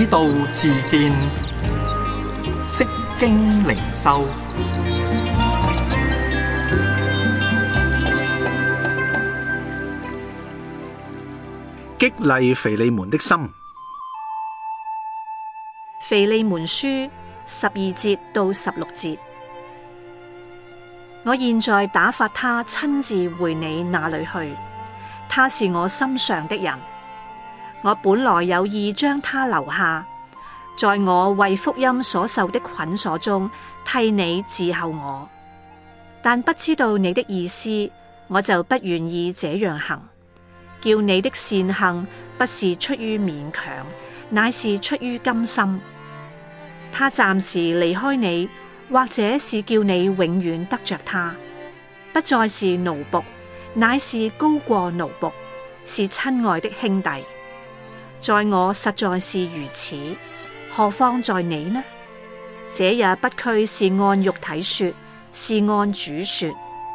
道自見，釋經靈修， 激勵腓利門的心。 腓利門書12節到16節，我現在打發他親自回你那裏去，他是我心上的人。我本來有意將他留下，在我為福音所受的捆鎖中替你伺候我，但不知道你的意思，我就不願意這樣行，叫你的善行不是出於勉強，乃是出於甘心。他暫時離開你，或者是叫你永遠得着他，不再是奴僕，乃是高過奴僕，是親愛的兄弟。在我實在是如此，何況在你呢？這也不拘是按肉體說，是按主說。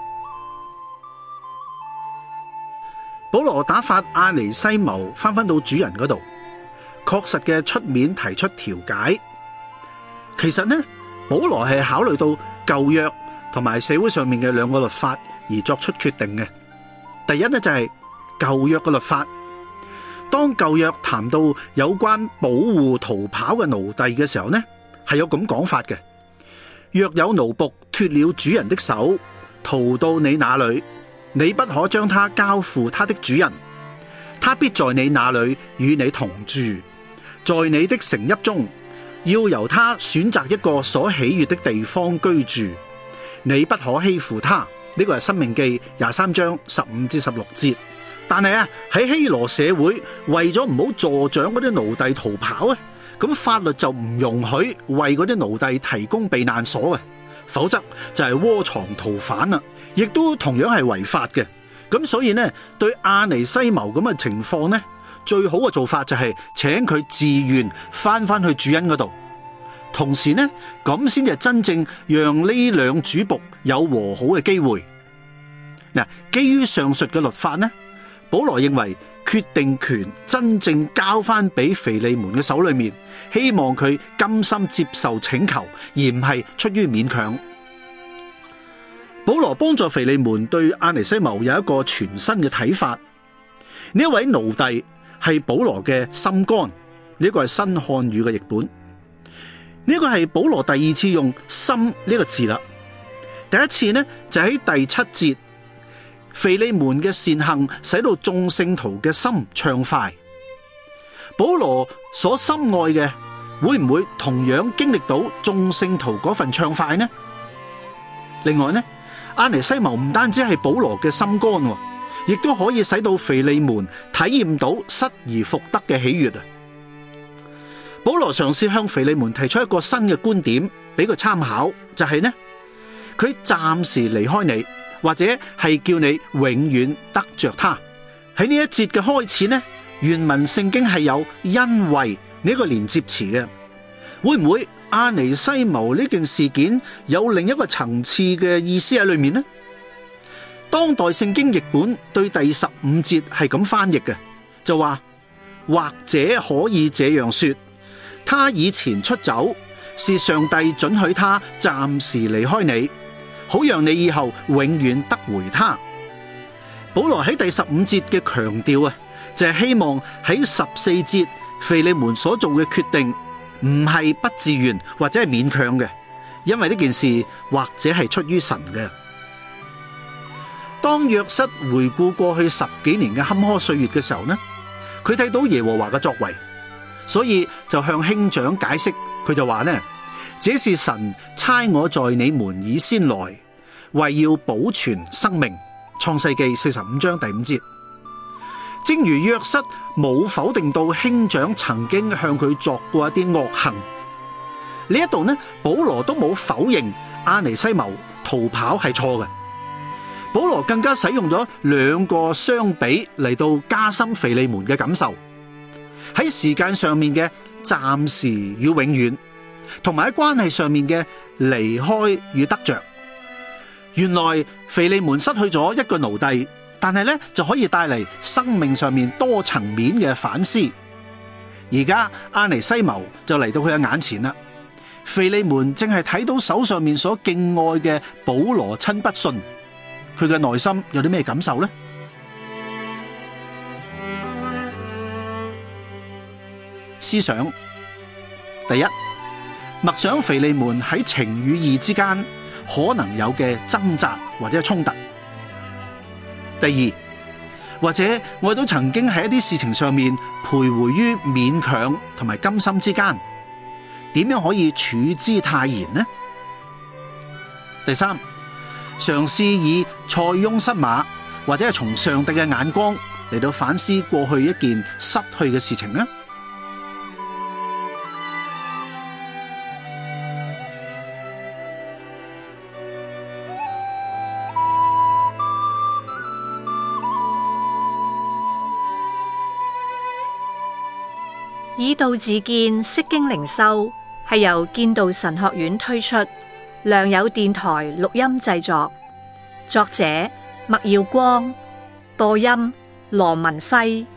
保羅打發阿尼西謀翻到主人嗰度，確實嘅出面提出調解。其實呢，保羅係考慮到舊約同埋社會上面嘅兩個律法而作出決定嘅。第一呢，就係舊約嘅律法。當舊約談到有關保護逃跑嘅奴隸嘅時候呢，係有咁講法嘅：若有奴僕脫了主人的手，逃到你那裏，你不可將他交付他的主人，他必在你那裏與你同住，在你的城邑中，要由他選擇一個所喜悅的地方居住，你不可欺負他。呢個係申命記23章15至16節。但係喺希羅社會，為咗唔好助長嗰啲奴隸逃跑，咁法律就唔容許為嗰啲奴隸提供避難所嘅，否則就係窩藏逃犯啦，亦都同樣係違法嘅。咁所以呢，對阿尼西謀咁嘅情況呢，最好嘅做法就係請佢自願翻去主人嗰度，同時呢，咁先至真正讓呢兩主僕有和好嘅機會。嗱，基於上述嘅律法呢，保羅認為決定權真正交翻俾腓利門嘅手裏面，希望佢甘心接受請求，而唔係出於勉強。保羅幫助腓利門對阿尼西謀有一個全新嘅睇法。呢一位奴隸係保羅嘅心肝，呢個係新漢語嘅譯本。呢個係保羅第二次用心呢個字啦。第一次呢，就喺第7節。腓利門嘅善行使到眾聖徒嘅心暢快。保羅所深愛嘅會唔會同樣經歷到眾聖徒嗰份暢快呢？另外呢，阿尼西謀唔單止係保羅嘅心肝，亦都可以使到腓利門體驗到失而復得嘅喜悅啊！保羅嘗試向腓利門提出一個新嘅觀點俾佢參考，就係呢，佢暫時離開你，或者係叫你永遠得着他。喺呢一節嘅開始呢，原文聖經係有因為呢個連接詞嘅。會唔會阿尼西謀呢件事件有另一個層次嘅意思喺裏面呢？當代聖經譯本對第15節係咁翻譯嘅，就話或者可以這樣說，他以前出走，是上帝准許他暫時離開你，好讓你以後永遠得回他。保羅喺第15節嘅強調就係希望喺14節腓利門所做嘅決定唔係不自願或者係勉強嘅，因為呢件事或者係出於神嘅。當約瑟回顧過去10幾年嘅坎坷歲月嘅時候呢，佢睇到耶和華嘅作為，所以就向兄長解釋，佢就話呢，這是神差我在你們以先來，為要保存生命。創世記45章第5節。正如約瑟冇否定到兄長曾經向佢作過一啲惡行，呢一度呢，保羅都冇否認阿尼西謀逃跑係錯嘅。保羅更加使用咗兩個相比嚟到加深腓利門嘅感受，喺時間上面嘅暫時與永遠，同埋喺關係上面嘅離開與得着。原來腓利門失去咗一個奴隸，但係咧就可以帶嚟生命上面多層面嘅反思。 而家阿尼西謀就嚟到佢嘅眼前啦。腓利門正係睇到手上面所敬愛嘅保羅親筆信，佢嘅內心有啲咩感受呢？思想第一，默想腓利門喺情與義之間可能有嘅掙扎或者衝突。第二，或者我哋都曾經喺一啲事情上面徘徊於勉強同埋甘心之間，點樣可以處之泰然呢？第三，嘗試以塞翁失馬或者係從上帝嘅眼光嚟到反思過去一件失去嘅事情呢？ 以道自見，釋經靈修係由建道神學院推出，良友電台錄音製作，作者麥耀光，播音羅文輝。